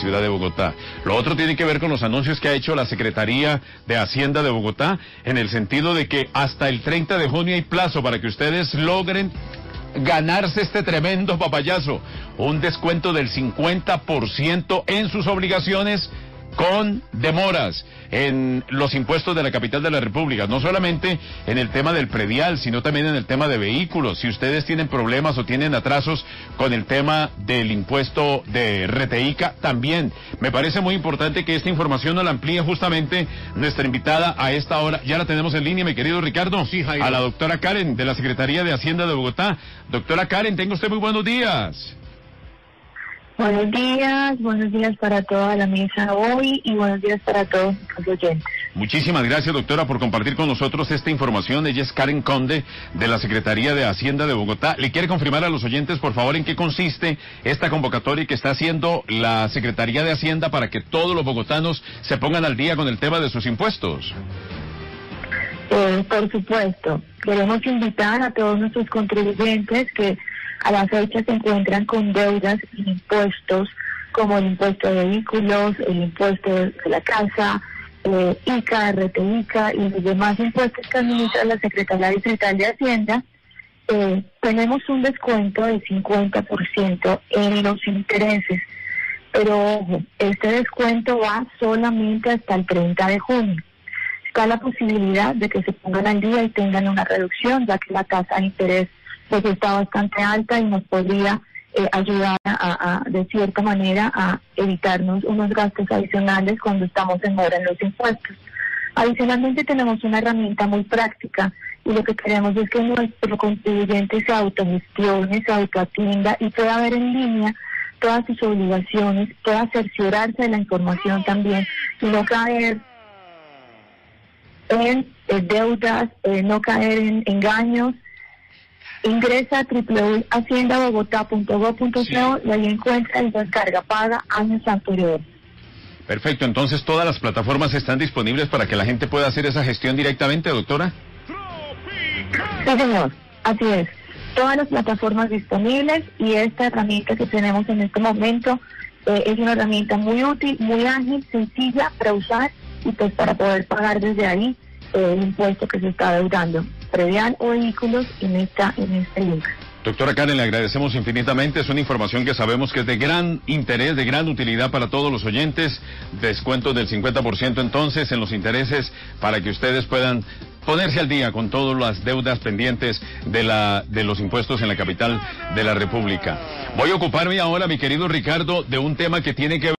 ciudad de Bogotá. Lo otro tiene que ver con los anuncios que ha hecho la Secretaría de Hacienda de Bogotá, en el sentido de que hasta el 30 de junio hay plazo para que ustedes logren ganarse este tremendo papayazo, un descuento del 50% en sus obligaciones con demoras en los impuestos de la capital de la República, no solamente en el tema del predial, sino también en el tema de vehículos. Si ustedes tienen problemas o tienen atrasos con el tema del impuesto de Reteíca, también me parece muy importante que esta información nos la amplíe justamente nuestra invitada a esta hora. Ya la tenemos en línea, mi querido Ricardo, sí, Jairo, a la doctora Karen de la Secretaría de Hacienda de Bogotá. Doctora Karen, tenga usted muy buenos días. Buenos días para toda la mesa hoy y buenos días para todos los oyentes. Muchísimas gracias, doctora, por compartir con nosotros esta información. Ella es Karen Conde, de la Secretaría de Hacienda de Bogotá. ¿Le quiere confirmar a los oyentes, por favor, en qué consiste esta convocatoria que está haciendo la Secretaría de Hacienda para que todos los bogotanos se pongan al día con el tema de sus impuestos? Por supuesto, queremos invitar a todos nuestros contribuyentes que a la fecha se encuentran con deudas y impuestos como el impuesto de vehículos, el impuesto de la casa, ICA, RTICA y los demás impuestos que administra la Secretaría Distrital de Hacienda. Tenemos un descuento del 50% en los intereses, pero ojo, este descuento va solamente hasta el 30 de junio. Está la posibilidad de que se pongan al día y tengan una reducción, ya que la tasa de interés pues está bastante alta y nos podría ayudar de cierta manera a evitarnos unos gastos adicionales cuando estamos en mora en los impuestos. Adicionalmente tenemos una herramienta muy práctica y lo que queremos es que nuestro contribuyente se autogestione, se autoatienda y pueda ver en línea todas sus obligaciones, pueda cerciorarse de la información también y no caer en deudas, no caer en engaños. Ingresa a www.haciendabogotá.gov.co y ahí encuentra el descarga paga años anteriores. Perfecto, entonces todas las plataformas están disponibles para que la gente pueda hacer esa gestión directamente, doctora. Sí, señor, así es. Todas las plataformas disponibles y esta herramienta que tenemos en este momento es una herramienta muy útil, muy ágil, sencilla para usar y pues para poder pagar desde ahí el impuesto que se está deudando, predial o vehículos en este link. Doctora Karen, le agradecemos infinitamente. Es una información que sabemos que es de gran interés, de gran utilidad para todos los oyentes. Descuentos del 50% entonces en los intereses para que ustedes puedan ponerse al día con todas las deudas pendientes de los impuestos en la capital de la República. Voy a ocuparme ahora, mi querido Ricardo, de un tema que tiene que ver